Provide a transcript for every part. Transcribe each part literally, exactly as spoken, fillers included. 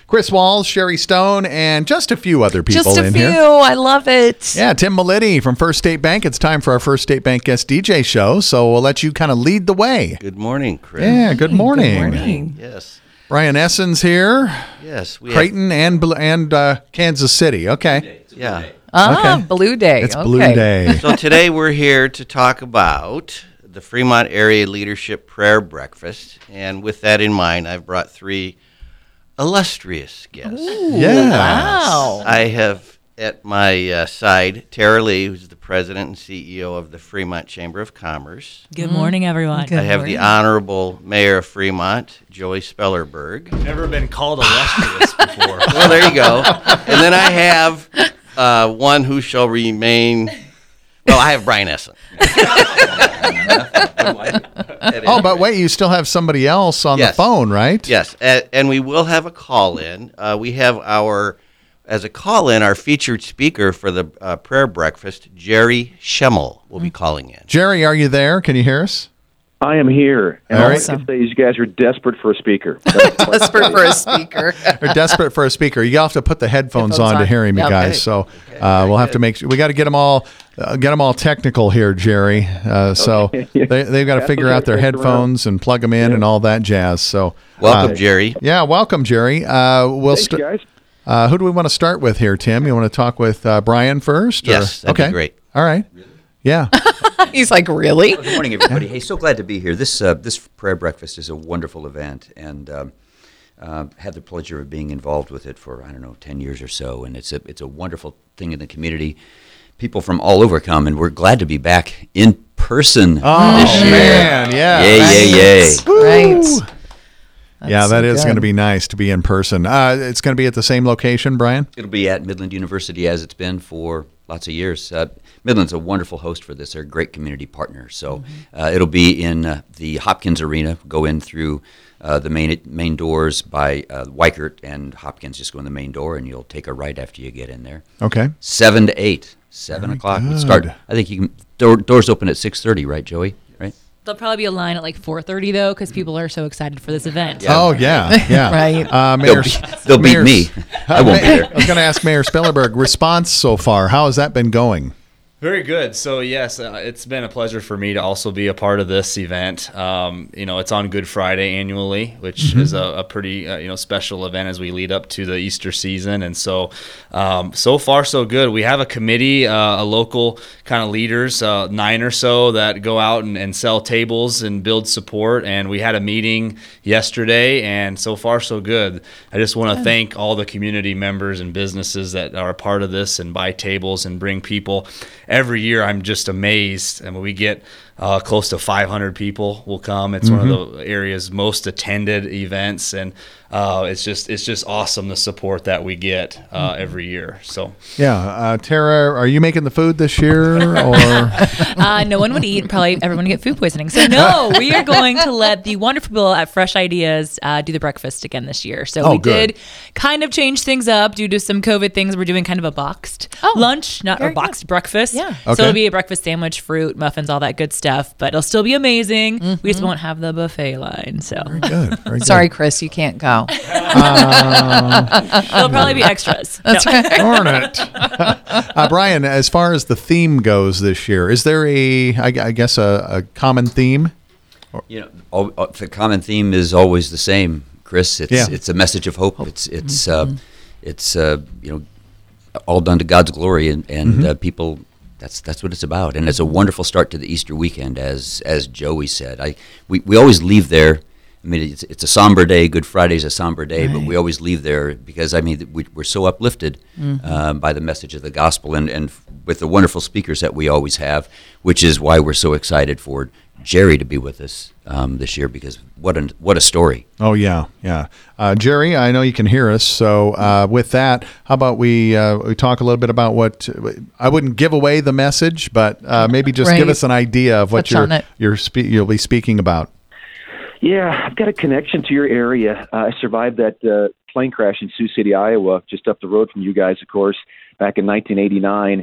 Chris Walls, Sherry Stone, and just a few other people Just a in few. here. I love it. Yeah, Tim Melitti from First State Bank. It's time for our First State Bank guest D J show, so we'll let you kind of lead the way. Good morning, Chris. Yeah, good morning. Good morning. Yes. Brian Essens here. Yes. We Creighton and Bl- and uh, Kansas City. Okay. Have, yeah. Ah, Okay. Blue Day. It's okay. Blue Day. So today we're here to talk about the Fremont Area Leadership Prayer Breakfast. And with that in mind, I've brought three illustrious guests. Yeah. Wow. I have at my uh, side Tara Lee, who's the president and C E O of the Fremont Chamber of Commerce. Good morning, everyone. Good I have morning. the Honorable Mayor of Fremont, Joey Spellerberg. Never been called illustrious before. Well, there you go. And then I have uh, one who shall remain. Well, I have Brian Essen. Oh, but wait, you still have somebody else on Yes. the phone, right? Yes, a- and we will have a call-in. Uh, we have our, as a call-in, our featured speaker for the uh, prayer breakfast, Jerry Schemmel, will be calling in. Jerry, are you there? Can you hear us? I am here. And All all right. I can say is you guys are desperate for a speaker. Desperate for a speaker. We're desperate for a speaker. You have to put the headphones, Headphones on, to on. hear him, you Yeah, guys. okay. So uh, we'll have to make sure. We got to get them all, uh, get them all technical here, Jerry. Uh, so Okay. they they've got to That's figure okay. out their Stick around. headphones and plug them in and all that jazz. So Welcome, uh, Jerry. Yeah, welcome, Jerry. Uh, we'll Thanks, st- guys. uh, who do we want to start with here, Tim? You want to talk with uh, Brian first? or- Yes, that'd be okay. great. All right. Yeah. He's like, really? Good morning, everybody. Hey, so glad to be here. This uh, this prayer breakfast is a wonderful event, and um, uh, had the pleasure of being involved with it for I don't know ten years or so. And it's a it's a wonderful thing in the community. People from all over come, and we're glad to be back in person Oh, this year. man. Yeah. Yay, yay, yay! Right. yeah, That's that so is going to good. be nice to be in person. Uh, it's going to be at the same location, Brian? It'll be at Midland University as it's been for lots of years. Uh, Midland's a wonderful host for this. They're a great community partner. So uh, it'll be in uh, the Hopkins Arena. Go in through uh, the main main doors by uh, Weichert and Hopkins. Just go in the main door, and you'll take a right after you get in there. Okay. Seven to eight. Seven Very o'clock. We good. start. I think you can. Door, doors open at six thirty, right, Joey? Right. There'll probably be a line at like four thirty, though, because people are so excited for this event. Yeah. Oh, yeah. Yeah. Right. Uh, They'll, Mayor, be, they'll beat Mayor- me. I won't be there. I was going to ask Mayor Spillerberg, response so far. How has that been going? Very good. So yes, uh, it's been a pleasure for me to also be a part of this event. Um, you know, it's on Good Friday annually, which Mm-hmm. is a, a pretty uh, you know special event as we lead up to the Easter season. And so, um, so far so good. We have a committee, uh, a local kind of leaders, uh, nine or so that go out and, and sell tables and build support. And we had a meeting yesterday, and so far so good. I just want to thank all the community members and businesses that are a part of this and buy tables and bring people. Every year, I'm just amazed. I mean, we get uh, close to five hundred people will come. It's one of the area's most attended events, and uh, it's just it's just awesome the support that we get uh, every year. So Yeah. Uh, Tara, are you making the food this year? Or Uh, no one would eat, and probably everyone would get food poisoning. So no, we are going to let the wonderful people at Fresh Ideas uh, do the breakfast again this year. So Oh, we good. did kind of change things up due to some COVID things. We're doing kind of a boxed Oh, lunch, not very a boxed breakfast. Yeah. So Okay. it'll be a breakfast sandwich, fruit, muffins, all that good stuff. But it'll still be amazing. We Mm-hmm. just won't have the buffet line. So good. Very good. Sorry, Chris, you can't go. there'll probably be extras. That's No. right. Darn it. uh, Brian, as far as the theme goes this year, is there a, I, I guess, a, a common theme? You know, all, all- the common theme is always the same, Chris. It's Yeah. it's a message of hope. It's it's uh, it's uh, you know, all done to God's glory, and and uh, people. That's that's what it's about, and it's a wonderful start to the Easter weekend, as as Joey said. I we, we always leave there. I mean, it's it's a somber day. Good Friday's a somber day, but we always leave there because I mean we, we're so uplifted uh, by the message of the gospel, and and with the wonderful speakers that we always have, which is why we're so excited for Jerry to be with us um, this year, because what a what a story. Oh, yeah, yeah. Uh, Jerry, I know you can hear us. So uh, with that, how about we uh, we talk a little bit about what, I wouldn't give away the message, but uh, maybe just give Right. us an idea of what Touch you're, on it. you're spe- you'll be speaking about. Yeah, I've got a connection to your area. Uh, I survived that uh, plane crash in Sioux City, Iowa, just up the road from you guys, of course, back in nineteen eighty-nine.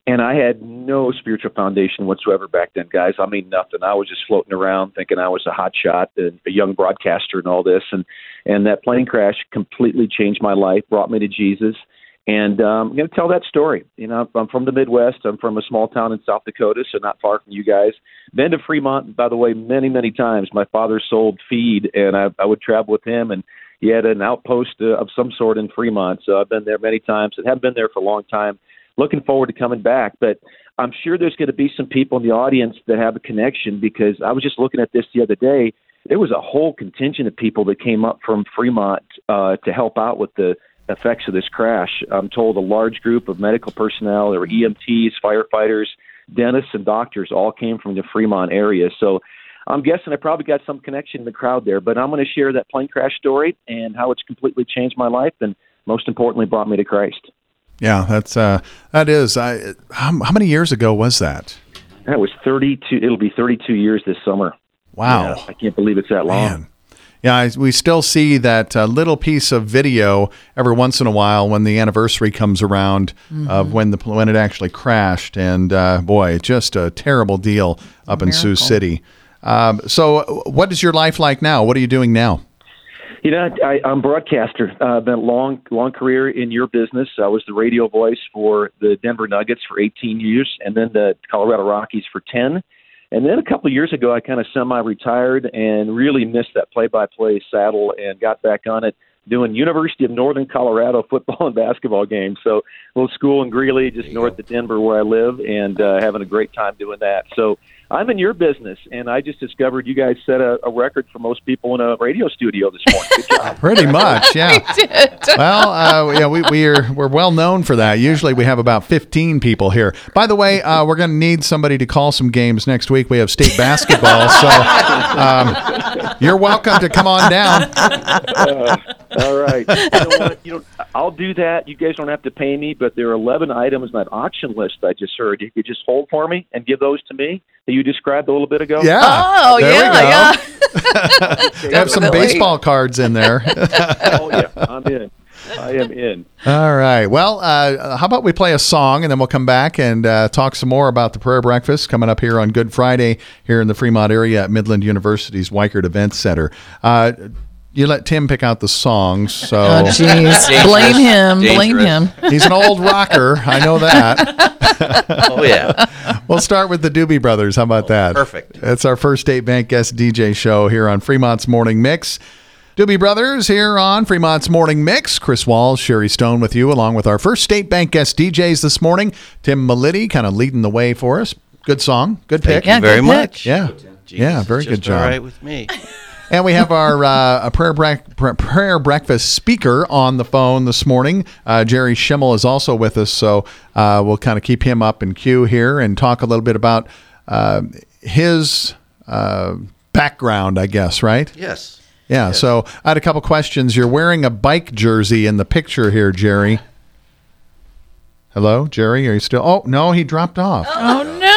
And I had no spiritual foundation whatsoever back then, guys. I mean, nothing. I was just floating around thinking I was a hot shot, and a young broadcaster and all this. And, and that plane crash completely changed my life, brought me to Jesus. And um, I'm going to tell that story. You know, I'm from the Midwest. I'm from a small town in South Dakota, so not far from you guys. Been to Fremont, by the way, many, many times. My father sold feed, and I, I would travel with him, and he had an outpost uh, of some sort in Fremont. So I've been there many times and haven't been there for a long time. Looking forward to coming back. But I'm sure there's going to be some people in the audience that have a connection, because I was just looking at this the other day. There was a whole contingent of people that came up from Fremont uh, to help out with the effects of this crash. I'm told a large group of medical personnel, there were E M Ts, firefighters, dentists, and doctors all came from the Fremont area. So I'm guessing I probably got some connection in the crowd there, but I'm going to share that plane crash story and how it's completely changed my life, and most importantly, brought me to Christ. Yeah, that's uh, that is. I how, how many years ago was that? That was thirty-two. It'll be thirty-two years this summer. Wow, Yeah, I can't believe it's that long. Man. Yeah, I, we still see that uh, little piece of video every once in a while when the anniversary comes around mm-hmm. of when the when it actually crashed, and uh, boy, just a terrible deal up in Sioux City. Um, so, what is your life like now? What are you doing now? You know, I, I'm a broadcaster. I've uh, been a long, long career in your business. I was the radio voice for the Denver Nuggets for eighteen years, and then the Colorado Rockies for ten. And then a couple of years ago, I kind of semi-retired and really missed that play-by-play saddle and got back on it doing University of Northern Colorado football and basketball games. So a little school in Greeley, just north of Denver where I live, and uh, having a great time doing that. So I'm in your business, and I just discovered you guys set a, a record for most people in a radio studio this morning. Good job. Pretty much, yeah. We did. Well, uh, yeah, we, we're we're well known for that. Usually we have about fifteen people here. By the way, uh, we're going to need somebody to call some games next week. We have state basketball, so um, you're welcome to come on down. Uh, all right. You know what? You know, I'll do that. You guys don't have to pay me, but there are eleven items on that auction list I just heard. You could just hold for me and give those to me that you described a little bit ago. Yeah. Oh, there yeah, we go. yeah. Have some Definitely. baseball cards in there. Oh, yeah. I'm in. I am in. All right. Well, uh, how about we play a song, and then we'll come back and uh, talk some more about the prayer breakfast coming up here on Good Friday here in the Fremont area at Midland University's Weichert Events Center. Uh, you let Tim pick out the songs, so Oh, jeez. Blame him. Blame him. he's an old rocker. I know that. Oh, yeah. We'll start with the Doobie Brothers. How about that? Perfect. It's our first State Bank guest D J show here on Fremont's Morning Mix. Doobie Brothers here on Fremont's Morning Mix. Chris Walls, Sherry Stone with you, along with our first State Bank guest D Js this morning. Tim Maliti kind of leading the way for us. Good song. Good pick. Thank you very good much. pick. Yeah. Jesus, Yeah, very it's good just job. All right with me. And we have our uh, a prayer, bre- pr- prayer breakfast speaker on the phone this morning. Uh, Jerry Schimmel is also with us, so uh, we'll kind of keep him up in queue here and talk a little bit about uh, his uh, background, I guess, right? Yes. Yeah, Yes. so I had a couple questions. You're wearing a bike jersey in the picture here, Jerry. Hello, Jerry? Are you still? Oh, no, he dropped off. Oh, no.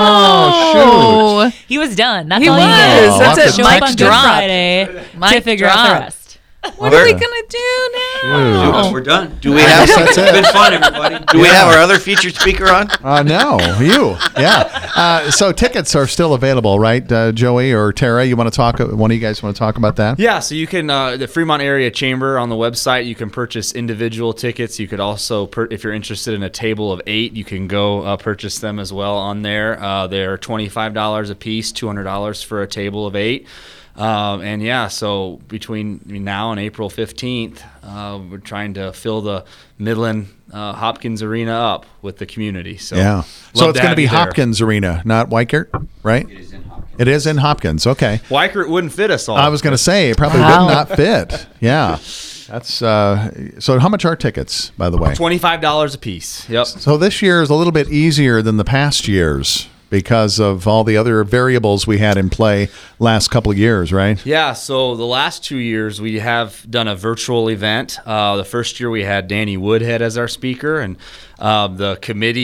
Oh, shoot. He was done. That's He all was. you get. Oh, That's I'll it. have to Show up text on him. Good Drop. Friday to Mic figure out the drop. rest. What Where- are we going to do now? We're done. Do we have That's it. It's been fun, everybody. Do we have our other featured speaker on? Uh, no, you. Yeah. Uh, so tickets are still available, right, uh, Joey or Tara? You want to talk? One of you guys want to talk about that? Yeah, so you can, uh, the Fremont Area Chamber on the website, you can purchase individual tickets. You could also, per- if you're interested in a table of eight, you can go uh, purchase them as well on there. Uh, they're twenty-five dollars a piece, two hundred dollars for a table of eight. Um, and yeah, so between now and April fifteenth, uh, we're trying to fill the Midland uh, Hopkins Arena up with the community. So Yeah. love So it's to going to have be you there. Hopkins Arena, not Weichert, right? It is in Hopkins. It is in Hopkins. Okay. Weichert wouldn't fit us all. I was going to say it probably Wow. would not fit. Yeah. That's uh, so. How much are tickets, by the way? twenty-five dollars a piece. Yep. So this year is a little bit easier than the past years because of all the other variables we had in play last couple of years, right? Yeah, so the last two years we have done a virtual event. Uh, the first year we had Danny Woodhead as our speaker, and uh, the committee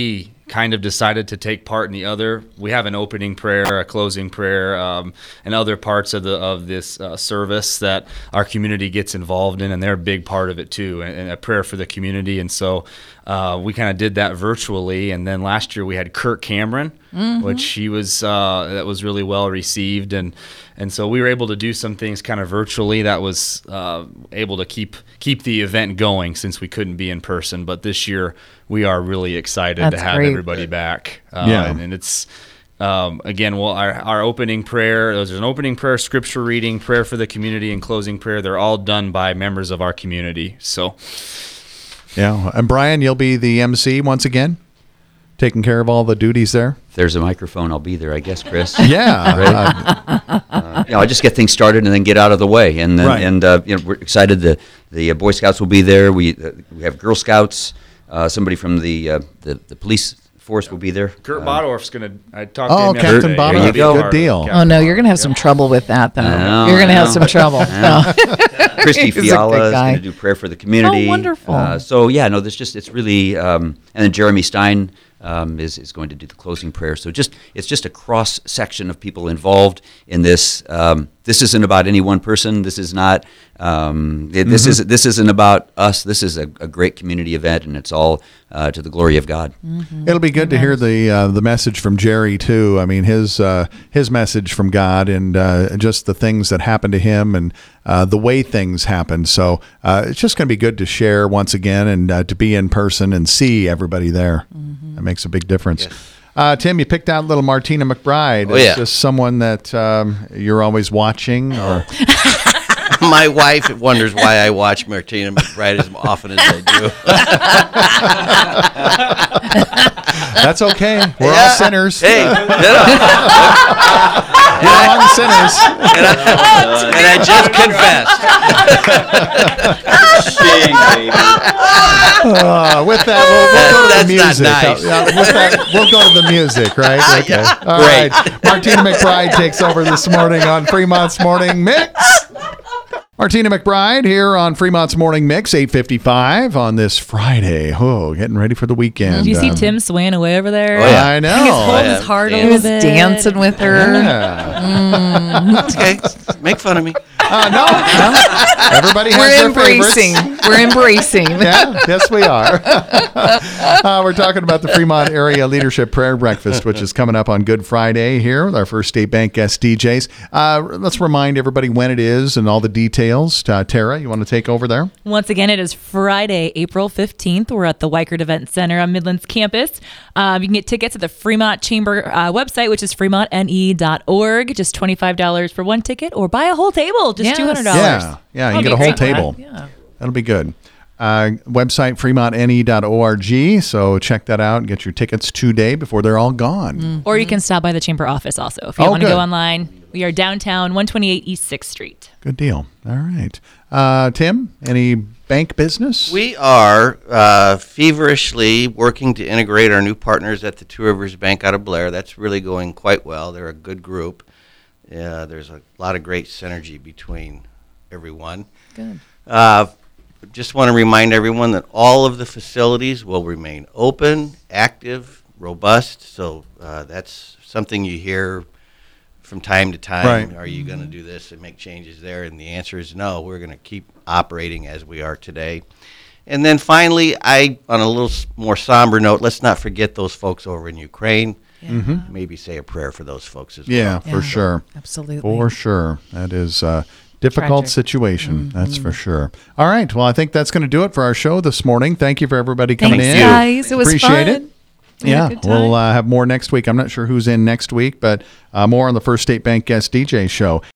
kind of decided to take part in the other. We have an opening prayer, a closing prayer, um, and other parts of the of this uh, service that our community gets involved in, and they're a big part of it too, and, and a prayer for the community. And so uh, we kind of did that virtually. And then last year we had Kirk Cameron, mm-hmm. which he was uh, that was really well received, and and so we were able to do some things kind of virtually that was uh, able to keep keep the event going since we couldn't be in person. But this year we are really excited That's to have great. everybody back. Uh, Yeah. and, and it's um, again, well, our, our opening prayer, there's an opening prayer, scripture reading, prayer for the community, and closing prayer. They're all done by members of our community. So, Yeah. And Brian, you'll be the M C once again, taking care of all the duties there. If there's a microphone, I'll be there, I guess, Chris. Yeah. Right. Uh, Uh, you know, I just get things started and then get out of the way, and then, Right. and uh, you know, we're excited. The the uh, Boy Scouts will be there. We uh, we have Girl Scouts. Uh, somebody from the, uh, the the police force will be there. Kurt Uh, Bodorf's going to, I talked Oh, to him Captain yesterday. Bodorf. He'll be There you go. part of Good it. deal. Captain Oh no, you're Bodorf. gonna have some trouble with that though. I know, You're gonna I have know. some trouble. No. Christy He's a good Fiala is guy. going to do prayer for the community. Oh, wonderful. Uh, so yeah, no, there's just it's really, um, and then Jeremy Stein um, is is going to do the closing prayer. So just it's just a cross section of people involved in this. Um, this isn't about any one person. This is not. Um, it- this Mm-hmm. is this isn't about us. This is a, a great community event, and it's all uh, to the glory of God. It'll be good to hear the uh, the message from Jerry too. I mean, his uh, his message from God, and uh, just the things that happened to him, and uh, the way things happened. So uh, it's just going to be good to share once again, and uh, to be in person and see everybody there. That makes a big difference. Uh, Tim, you picked out little Martina McBride. Oh, Is yeah. this someone that um, you're always watching, or My wife wonders why I watch Martina McBride as often as I do. that's okay? We're all Yeah. sinners. Hey, no, no. We're all sinners. And, I, and I just confessed. Uh, with that, we'll, we'll go to That's the not music. nice. Uh, yeah, with that, we'll go to the music, right? Okay. Yeah. All Great. right. Martina McBride takes over this morning on Fremont's Morning Mix. Martina McBride here on Fremont's Morning Mix, eight fifty-five on this Friday. Oh, getting ready for the weekend. Did you see Um, Tim swaying away over there? Oh, yeah. I know. I think he's holding yeah. his heart a He He little was bit. dancing with her. Yeah. Okay, make fun of me. Uh, no, no. Everybody has We're their embracing. favorites. We're embracing. Yeah, yes, we are. uh, we're talking about the Fremont Area Leadership Prayer Breakfast, which is coming up on Good Friday here with our First State Bank guest D Js. Uh, let's remind everybody when it is and all the details. Uh, Tara, you want to take over there? Once again, it is Friday, April fifteenth. We're at the Weichert Event Center on Midlands campus. Um, you can get tickets at the Fremont Chamber uh, website, which is fremont n e dot org. Just twenty-five dollars for one ticket, or buy a whole table, just Yes. two hundred dollars. Yeah, yeah, you That'll get be a whole great. table. Yeah. That'll be good. Uh, website fremont n e dot org. So check that out and get your tickets today before they're all gone. Or you can stop by the chamber office also if you Oh, want to good. go online. We are downtown, one twenty-eight East sixth Street. Good deal. All right. Uh, Tim, any bank business? We are uh, feverishly working to integrate our new partners at the Two Rivers Bank out of Blair. That's really going quite well. They're a good group. Uh, there's a lot of great synergy between everyone. Good. Uh, just want to remind everyone that all of the facilities will remain open, active, robust. So uh, that's something you hear from time to time. Right. Are you going to do this and make changes there? And the answer is no. We're going to keep operating as we are today. And then finally, I, on a little s- more somber note, let's not forget those folks over in Ukraine. Mm-hmm. Maybe say a prayer for those folks as Yeah, well. for Yeah. sure. Absolutely. For sure. That is a difficult Tragic. situation. That's for sure. All right. Well, I think that's going to do it for our show this morning. Thank you for everybody coming Thanks, in. guys. It was Appreciate fun. it. We had a Yeah, good time. we'll uh, have more next week. I'm not sure who's in next week, but uh, more on the First State Bank Guest D J show.